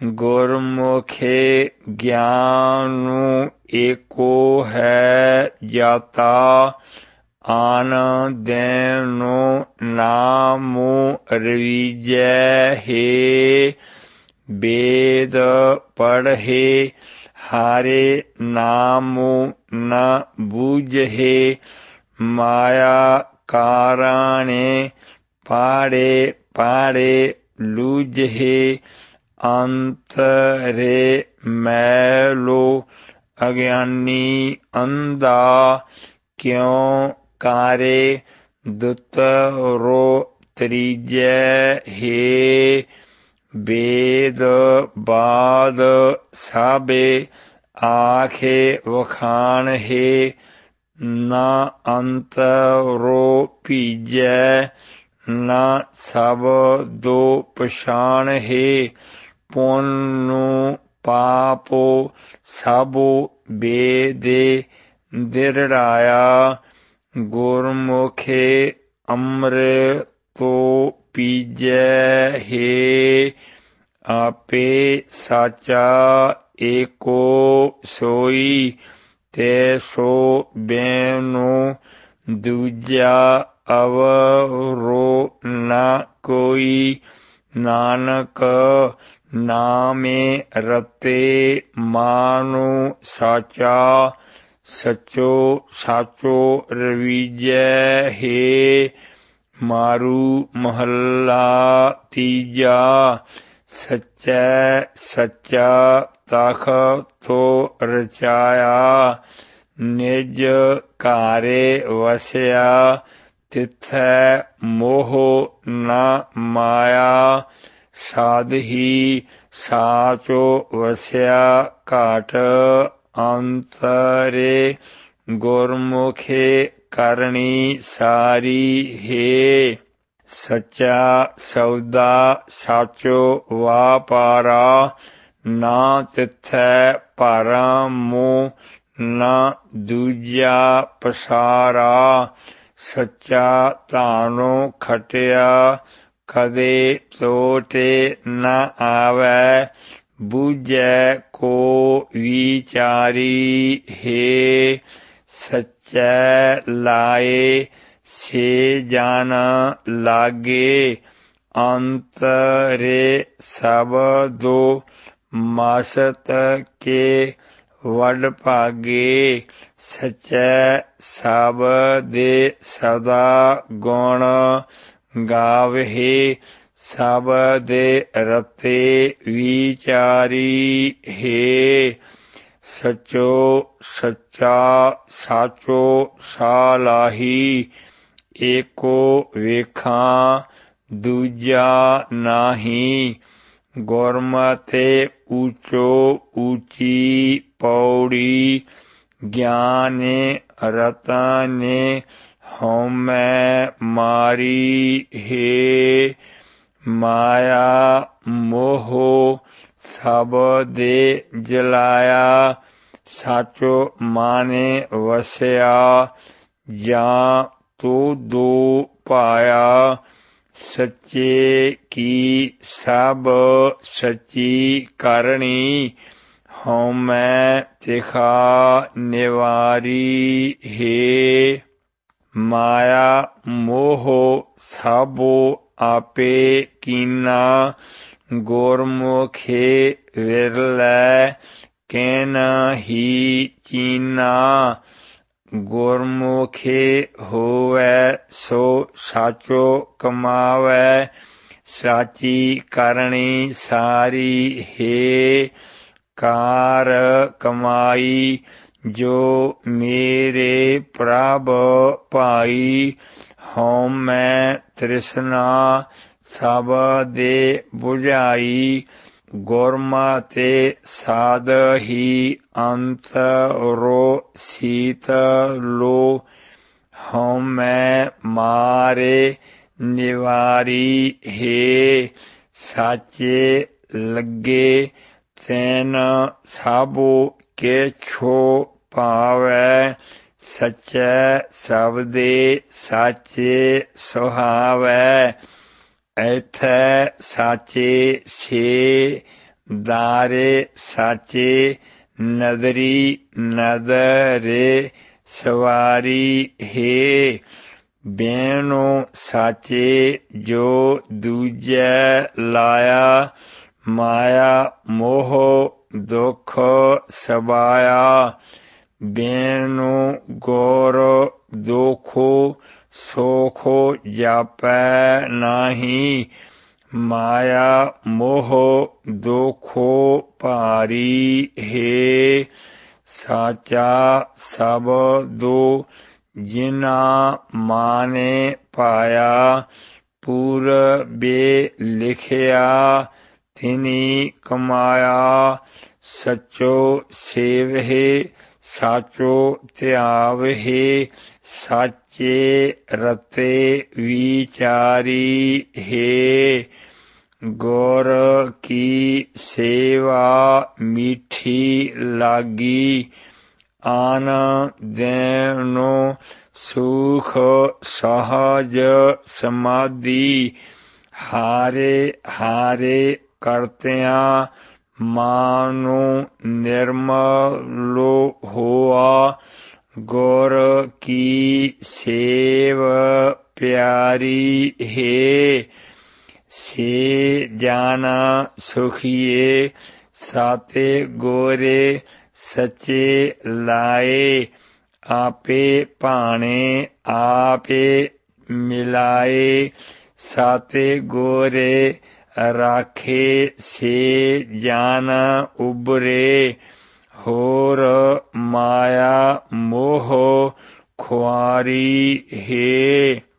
ਗੁਰਮੁਖੇ ਗਿਆਨੁ ਏਕੋ ਹੈ ਜਾਤਾ, ਆਨ ਦੇਨੁ ਨਾਮੁ ਰਵੀਜੈ ਹੇ। ਵੇਦ ਪੜ੍ਹੇ ਹਾਰੇ ਨਾਮੁ ਨ ਬੂਝੇ, ਮਾਇਆ ਕਾਰਣੇ ਪਾੜੇ ਪਾੜੇ ਲੂਝੇ। ਅੰਤਰੇ ਮੈਲੋ ਅਗਿਆਨੀ ਅੰਧਾ, ਕਿਉ ਕਾਰੇ ਦੁਤਰੋ ਤ੍ਰੀਜੈ ਹੇ। ਵੇਦ ਬਾਦ ਸਾਬੇ ਆਖੇ ਵਖਾਣ ਹੇ, ਨ ਅੰਤਰੋ ਭੀਜੈ ਨ ਸਬਦੋ ਪਛਾਣ ਹੇ। ਪੁੰਨੁ ਪਾਪੋ ਸਭੁ ਬੇਦੇ ਦਿਰੜਾਇਆ, ਗੁਰਮੁਖੇ ਅੰਮ੍ਰਿਤੁ ਪੀਜੈ ਹੇ। ਆਪੇ ਸਾਚਾ ਏਕੋ ਸੋਈ, ਤੇ ਸੋ ਬੈਨੁ ਦੂਜਾ ਅਵਰੋ ਨ ਕੋਈ। ਨਾਨਕ ਨਾਮੇ ਰਤੇ ਮਾਨੁ ਸਾਚਾ, ਸਚੋ ਸਾਚੋ ਰਵੀਜੈ ਹੇ। ਮਾਰੂ ਮਹੱਲਾ ਤੀਜਾ। ਸਚੈ ਸੱਚਾ ਤਖਤੁ ਰਚਾਇਆ, ਨਿਜ ਘਾਰੇ ਵਸਿਆ ਤਿਥੈ ਮੋਹ ਨ ਮਾਇਆ। ਸਾਧਿ ਸਾਚੋ ਵਸਿਆ ਘਾਟ ਅੰਤਰੇ, ਗੁਰਮੁਖੇ ਕਰਨੀ ਸਾਰੀ ਹੇ। ਸੱਚਾ ਸੌਦਾ ਸਾਚੋ ਵਾਪਾਰਾ, ਨਾ ਤਿਥੈ ਭਰਮੁ ਨ ਦੂਜਾ ਪਸਾਰਾ। ਸੱਚਾ ਧਾਨੁ ਖਟਿਆ ਕਦੇ ਟੋਟੇ ਨ ਆਵੈ, ਬੂਝੈ ਕੋ ਵਿਚਾਰੀ ਹੇ। ਸਚੈ ਲਾਏ ਸੇ ਜਨ ਲਾਗੇ, ਅੰਤਰੇ ਸਬਦੋ ਮਸਤ ਕੇ ਵਡ ਭਾਗੇ। ਸਚੈ ਸਬਦੇ ਸਦਾ ਗੁਣ ਗਾਵਹਿ, ਸਬਦੇ ਰਤੇ ਵਿਚਾਰੀ ਹੇ। ਸਚੋ ਸੱਚਾ ਸਾਚੋ ਸਾਲਾਹੀ, ਏਕੋ ਵੇਖਾਂ ਦੂਜਾ ਨਾਹੀ। ਗੁਰਮਤਿ ਊਚੋ ਊਚੀ ਪੌੜੀ, ਗਿਆਨੇ ਰਤਨੇ ਹਉਮੈ ਮਾਰੀ ਹੇ। ਮਾਇਆ ਮੋਹ ਸਬਦੇ ਜਲਾਇਆ, ਸਾਚੋ ਮਾਨੇ ਵਸਿਆ ਜਾਂ ਤੂੰ ਦੋ ਪਾਇਆ। ਸੱਚੇ ਕੀ ਸਭ ਸੱਚੀ ਕਰਨੀ, ਹਉਮੈ ਤਿਖਾ ਨਿਵਾਰੀ ਹੇ। ਮਾਇਆ ਮੋਹ ਸਭੋ ਆਪੇ ਕੀਨਾ, ਗੁਰਮੁਖੇ ਵਿਰਲੇ ਕਹਿਨਹੀ ਚੀਨਾ। ਗੁਰਮੁਖੇ ਹੋਵੈ ਸੋ ਸਾਚੋ ਕਮਾਵੈ, ਸਾਚੀ ਕਰਨੀ ਸਾਰੀ ਹੇ। ਕਾਰ ਕਮਾਈ ਜੋ ਮੇਰੇ ਪ੍ਰਭ ਭਾਈ, ਹਉਮੈ ਤ੍ਰਿਸ਼ਨਾ ਸਬਦੇ ਬੁਝਾਈ। ਗੁਰਮਤਿ ਸਾਧਿ ਅੰਤਰੋ ਸੀਤਲੋ, ਹਉਮੈ ਮਾਰੇ ਨਿਵਾਰੀ ਹੇ। ਸਾਚੇ ਲੱਗੇ ਤੈਨ ਸਭੁ ਕੇਛੁ ਭਾਵੈ, ਸਚੈ ਸਬਦੇ ਸਾਚੇ ਸੁਹਾਵੈ। ਐਥੈ ਸਾਚੇ ਸੇ दारे साचे नदरी नदरे सवारी हे बेनो साचे जो दूजे लाया माया मोह दुख सबाया बेनो गौर दोखो सोखो जापै नाही माया मोह दुखो भारी हे साचा सब दो जिना माने पाया पूरबे लिखिया तिनी कमाया सचो सेवहे साचो त्यावहे साचे रते विचारी हे गौर की सेवा मीठी लागी आन देनो सुख सहज समाधि हारे हारे करत्या मानो निर्मलो हुआ गौर की सेव प्यारी है से जाना सुखिए साते गोरे सचे लाए आपे पाने आपे मिलाए साते गोरे राखे से जान उबरे होर माया मोह खुआरी हे।